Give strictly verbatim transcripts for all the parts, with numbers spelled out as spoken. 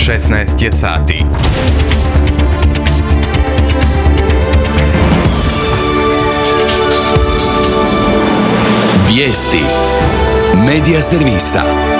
šesnaest je sati. Vijesti Medija servisa.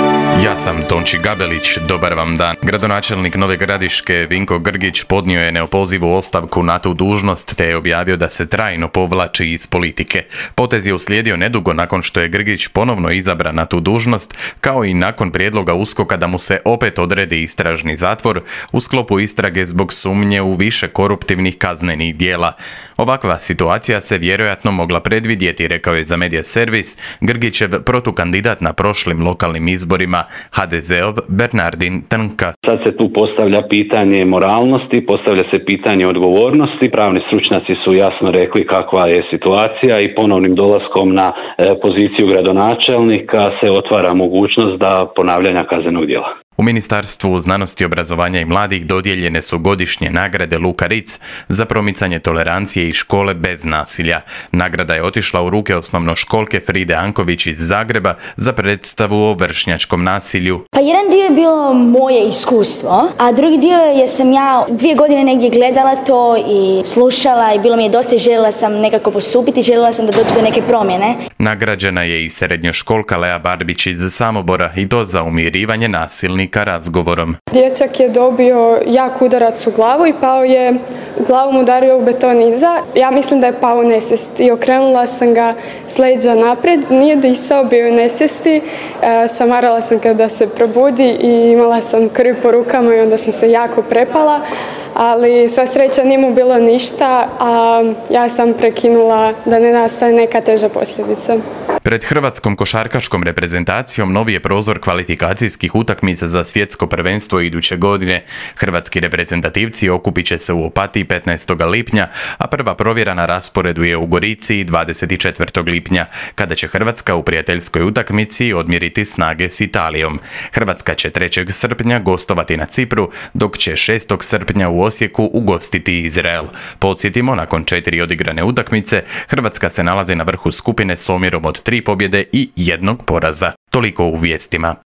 Ja sam Tonči Gabelić, dobar vam dan. Gradonačelnik Nove Gradiške Vinko Grgić podnio je neopozivu ostavku na tu dužnost te je objavio da se trajno povlači iz politike. Potez je uslijedio nedugo nakon što je Grgić ponovno izabran na tu dužnost, kao i nakon prijedloga USKOK-a da mu se opet odredi istražni zatvor u sklopu istrage zbog sumnje u više koruptivnih kaznenih dijela. Ovakva situacija se vjerojatno mogla predvidjeti, rekao je za Medija servis Grgićev protukandidat na prošlim lokalnim izborima, ha de zeov Bernardin Trnka. Sad se tu postavlja pitanje moralnosti, postavlja se pitanje odgovornosti. Pravni stručnjaci su jasno rekli kakva je situacija i ponovnim dolaskom na poziciju gradonačelnika se otvara mogućnost da ponavljanja kaznenog djela. U Ministarstvu znanosti, obrazovanja i mladih dodijeljene su godišnje nagrade Luka Ritz za promicanje tolerancije i škole bez nasilja. Nagrada je otišla u ruke osnovnoškolke Fride Anković iz Zagreba za predstavu o vršnjačkom nasilju. Pa jedan dio je bilo moje iskustvo, a drugi dio je sam ja dvije godine negdje gledala to i slušala i bilo mi je dosta i željela sam nekako postupiti, željela sam da dođe do neke promjene. Nagrađena je i srednjoškolka Lea Barbić iz Samobora i to za umirivanje nasilnika razgovorom. Dječak je dobio jak udarac u glavu i pao je, glavom udario u beton iza. Ja mislim da je pao u nesvijest i okrenula sam ga s leđa naprijed. Nije disao, bio u nesvijesti. Šamarala sam kada se probudi i imala sam krv po rukama i onda sam se jako prepala. Ali sva sreća nije mu bilo ništa, a ja sam prekinula da ne nastane neka teža posljedica. Pred hrvatskom košarkaškom reprezentacijom novi je prozor kvalifikacijskih utakmica za svjetsko prvenstvo iduće godine. Hrvatski reprezentativci okupit će se u Opatiji petnaestog lipnja, a prva provjera na rasporedu je u Gorici dvadeset četvrtog lipnja, kada će Hrvatska u prijateljskoj utakmici odmjeriti snage s Italijom. Hrvatska će trećeg srpnja gostovati na Cipru, dok će šestog srpnja u Osijeku ugostiti Izrael. Podsjetimo, nakon četiri odigrane utakmice, Hrvatska se nalazi na vrhu skupine s omjerom od tri pobjede i jednog poraza. Toliko u vijestima.